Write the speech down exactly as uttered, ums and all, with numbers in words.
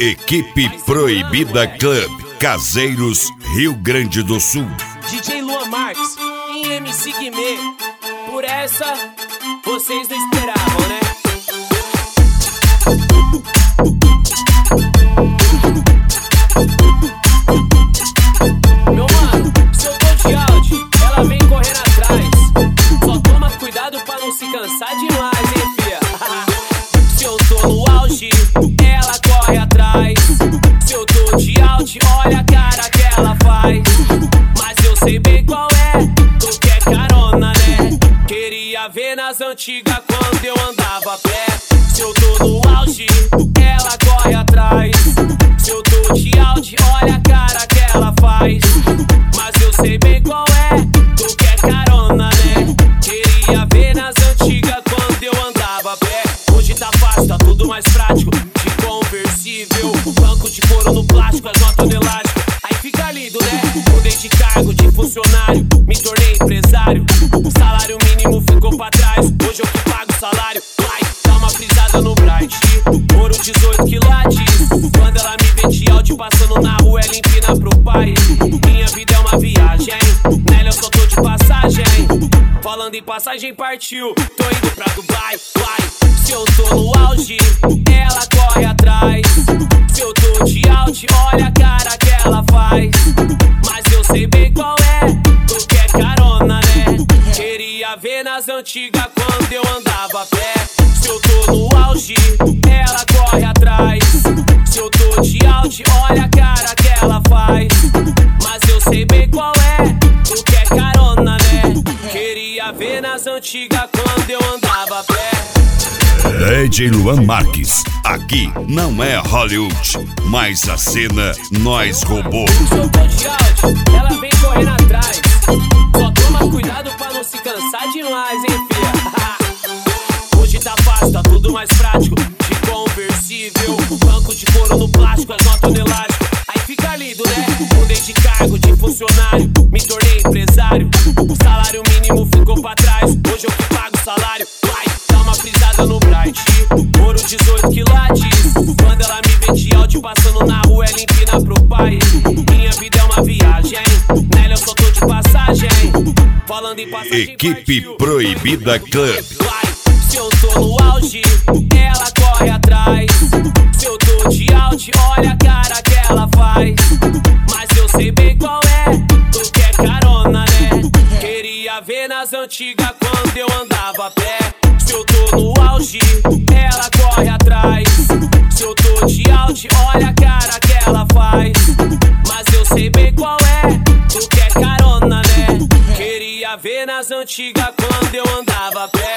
Equipe Proibida Club, Caseiros, Rio Grande do Sul. D J Luan Marques e M C Guimê. Por essa, vocês não esperavam, né? Meu mano, se eu tô de áudio, ela vem correndo atrás. Só toma cuidado pra não se cansar demais, hein, fia? Se eu tô no auge, ela corre atrás. Se eu tô de out, olha a cara que ela faz. Mas eu sei bem qual é, tu quer carona, né? Queria ver nas antigas quando eu andava a pé. Se eu tô no auge, ela corre atrás. Se eu tô de out, olha a cara que ela faz. Mas eu sei bem qual é, tu quer carona, né? Queria ver nas antigas quando eu andava a pé. Hoje tá fácil, tá tudo mais prático. De conversível, banco de couro no plástico, as notas no elástico. Aí fica lindo, né? Mudei de cargo, de funcionário, me tornei empresário. O salário mínimo ficou pra trás, hoje eu que pago o salário. Vai, dá uma frisada no Bright, ouro dezoito quilates. Quando ela me vê de áudio passando na rua, ela empina pro pai. Minha vida é uma viagem, nela eu só tô de passagem. Falando em passagem, partiu, tô indo pra Dubai, vai. Se eu tô no auge, ela corre atrás. Se eu tô de out, olha a cara que ela faz. Mas eu sei bem qual é, tu quer carona, né? Queria ver nas antigas quando eu andava a pé. Se eu tô no auge, ela corre atrás. Se eu tô de out, olha a cara que ela faz. Mas eu sei bem qual é, tu quer carona, né? Queria ver nas antigas quando eu andava a pé. D J Luan Marques, aqui não é Hollywood, mas a cena nós roubou. Se eu tô de áudio, ela vem correndo atrás. Só toma cuidado pra não se cansar demais, hein, fia? Hoje tá fácil, tá tudo mais prático. De conversível, banco de couro no plástico, as notas no elástico. Aí fica lindo, né? Mudei de cargo, de funcionário, me tornei empresário. O salário mínimo ficou pra trás, hoje eu que pago o salário. Vai, dá uma frisada no Bright, ouro dezoito quilates. Quando ela me vê de áudio passando na rua, ela empina pro pai. Minha vida é uma viagem, nela eu só tô de passagem. Falando em passagem, Equipe partiu. Proibida Club. Vai, se eu tô no auge, ela corre atrás. Se eu tô de out, olha a cara que ela faz. Mas eu sei bem qual é, tu quer carona, né? Queria ver nas antigas quando eu andava a pé. Se eu tô no auge, ela corre atrás. Se eu tô de out, olha a cara que ela faz. Mas eu sei bem qual é, tu quer carona, né? Queria ver nas antigas quando eu andava a pé.